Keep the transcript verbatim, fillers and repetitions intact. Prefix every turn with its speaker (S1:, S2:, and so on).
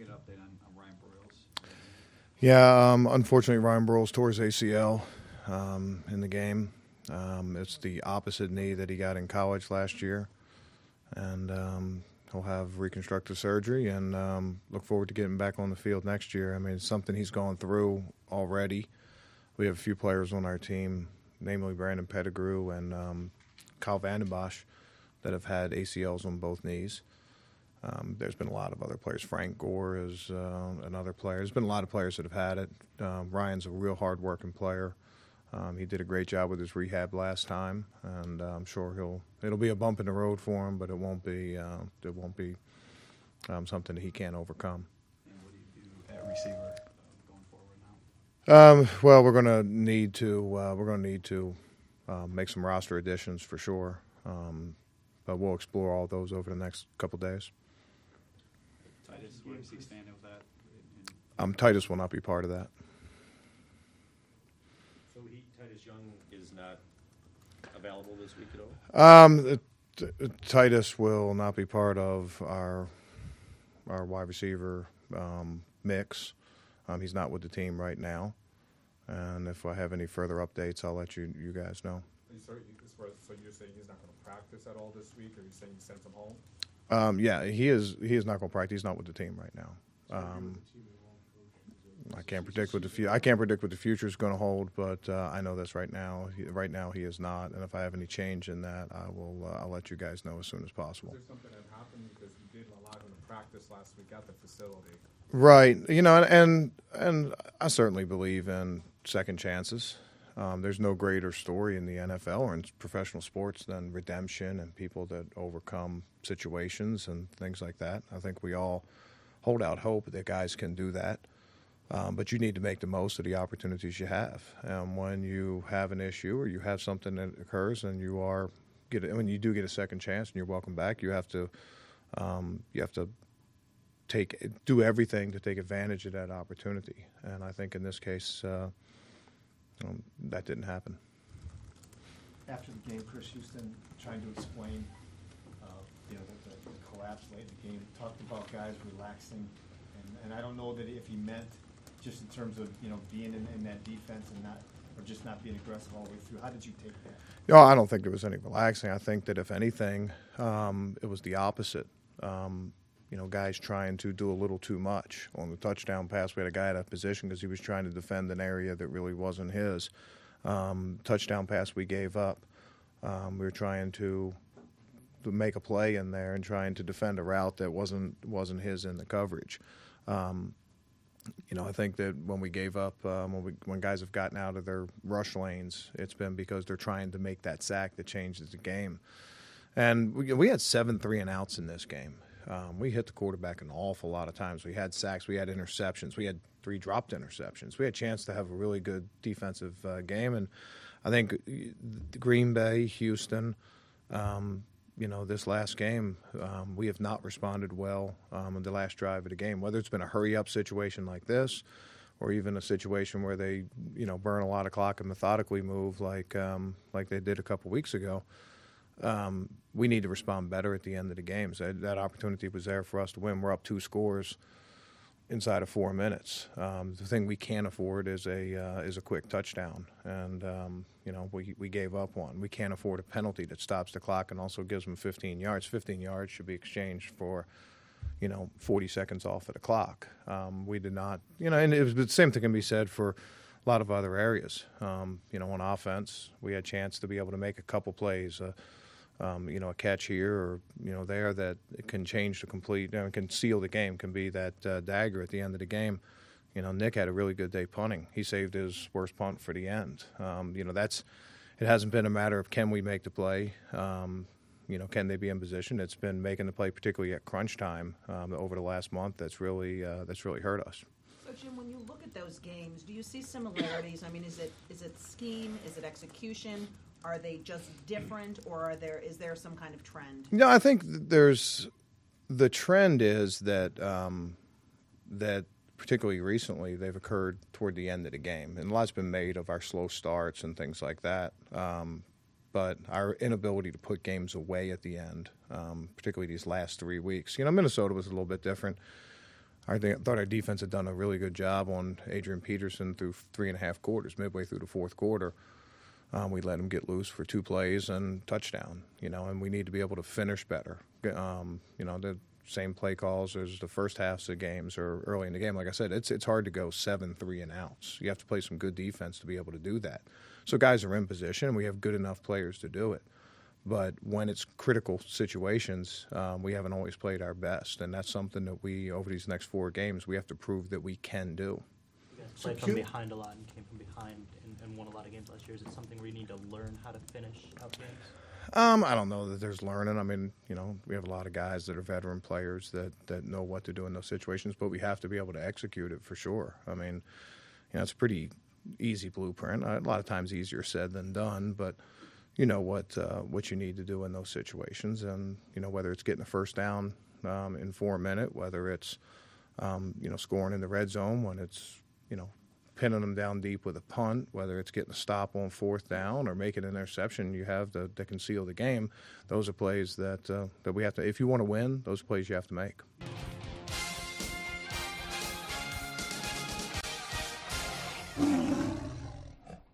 S1: get an update on, on Ryan Broyles?
S2: Yeah, um, unfortunately, Ryan Broyles tore his A C L um, in the game. Um, it's the opposite knee that he got in college last year, and um, he'll have reconstructive surgery. And um, look forward to getting back on the field next year. I mean, it's something he's gone through already. We have a few players on our team, namely Brandon Pettigrew and um, Kyle Vandenbosch, that have had A C Ls on both knees. Um, there's been a lot of other players. Frank Gore is uh, another player. There's been a lot of players that have had it. Um, Ryan's a real hard-working player. Um, he did a great job with his rehab last time, and uh, I'm sure he'll. It'll be a bump in the road for him, but it won't be. Uh, it won't be um, something that he can't overcome.
S1: And what do you do at receiver uh, going forward now?
S2: Um, well, we're going to need to. Uh, we're going to need to uh, make some roster additions for sure. Um, but we'll explore all those over the next couple days.
S1: Titus, where does he stand with that?
S2: Um, Titus will not be part of that.
S3: So he, Titus Young is not available this week at all?
S2: Um, it, it, Titus will not be part of our our wide receiver um, mix. Um, he's not with the team right now, and if I have any further updates, I'll let you you guys know.
S4: So you're saying he's not going to practice at all this week, or are you saying you sent him home?
S2: Um, yeah, he is. He is not going to practice. He's not with the team right now. Um, I can't predict what the fu- I can't predict what the future is going to hold, but uh, I know this right now. He, right now, he is not. And if I have any change in that, I will. Uh, I'll let you guys know as soon as possible.
S4: Is there something that happened because you did allow him to practice last week at the facility?
S2: Right. You know, and and, and I certainly believe in second chances. Um, there's no greater story in the N F L or in professional sports than redemption and people that overcome situations and things like that. I think we all hold out hope that guys can do that. Um, but you need to make the most of the opportunities you have. And when you have an issue or you have something that occurs and you are get when you do get a second chance and you're welcome back, you have to um, you have to take do everything to take advantage of that opportunity. And I think in this case. Uh, Um, that didn't happen.
S5: After the game, Chris Houston trying to explain, uh, you know, the, the, the collapse late in the game, talked about guys relaxing, and, and I don't know that if he meant just in terms of, you know, being in, in that defense and not, or just not being aggressive all the way through. How did you take that?
S2: No, I don't think there was any relaxing. I think that if anything, um, it was the opposite. Um, You know, guys trying to do a little too much. On the touchdown pass, we had a guy out of position because he was trying to defend an area that really wasn't his. Um, touchdown pass we gave up. Um, we were trying to, to make a play in there and trying to defend a route that wasn't wasn't his in the coverage. Um, you know, I think that when we gave up, um, when, we, when guys have gotten out of their rush lanes, it's been because they're trying to make that sack that changes the game. And we, we had seven three and outs in this game. Um, we hit the quarterback an awful lot of times. We had sacks. We had interceptions. We had three dropped interceptions. We had a chance to have a really good defensive uh, game. And I think Green Bay, Houston, um, you know, this last game, um, we have not responded well um, in the last drive of the game, whether it's been a hurry-up situation like this or even a situation where they, you know, burn a lot of clock and methodically move like um, like they did a couple weeks ago. Um, we need to respond better at the end of the games. That, that opportunity was there for us to win. We're up two scores inside of four minutes. Um, the thing we can't afford is a uh, is a quick touchdown, and um, you know we we gave up one. We can't afford a penalty that stops the clock and also gives them fifteen yards. fifteen yards should be exchanged for, you know, forty seconds off of the clock. Um, we did not, you know, and it was, the same thing can be said for a lot of other areas. Um, you know, on offense, we had a chance to be able to make a couple plays. Uh, Um, you know, a catch here or, you know, there that it can change the complete, you know, can seal the game, can be that uh, dagger at the end of the game. You know, Nick had a really good day punting. He saved his worst punt for the end. Um, you know, that's, it hasn't been a matter of can we make the play, um, you know, can they be in position. It's been making the play, particularly at crunch time um, over the last month, that's really, uh, that's really hurt us.
S6: So, Jim, when you look at those games, do you see similarities? I mean, is it is it scheme? Is it execution? Are they just different, or are there is there some kind of trend?
S2: No, I think there's the trend is that um, that particularly recently they've occurred toward the end of the game, and a lot's been made of our slow starts and things like that. Um, but our inability to put games away at the end, um, particularly these last three weeks. You know, Minnesota was a little bit different. I think, thought our defense had done a really good job on Adrian Peterson through three and a half quarters. Midway through the fourth quarter, um, we let him get loose for two plays and touchdown. You know, and we need to be able to finish better. Um, you know, the same play calls as the first halves of games or early in the game. Like I said, it's it's hard to go seven three and outs. You have to play some good defense to be able to do that. So guys are in position, and we have good enough players to do it. But when it's critical situations, um, we haven't always played our best, and that's something that we, over these next four games, we have to prove that we can do.
S7: You guys
S5: So
S7: played from
S5: Q-
S7: behind a lot and came from behind and, and won a lot of games last year. Is it something where you need to learn how to finish out games?
S2: Um, I don't know that there's learning. I mean, you know, we have a lot of guys that are veteran players that, that know what to do in those situations, but we have to be able to execute it for sure. I mean, you know, it's a pretty easy blueprint. A lot of times easier said than done, but you know what uh, what you need to do in those situations, and you know whether it's getting a first down um, in four minutes, whether it's um, you know scoring in the red zone, when it's you know pinning them down deep with a punt, whether it's getting a stop on fourth down or making an interception, you have to, to conceal the game. Those are plays that uh, that we have to. If you want to win, those plays you have to make.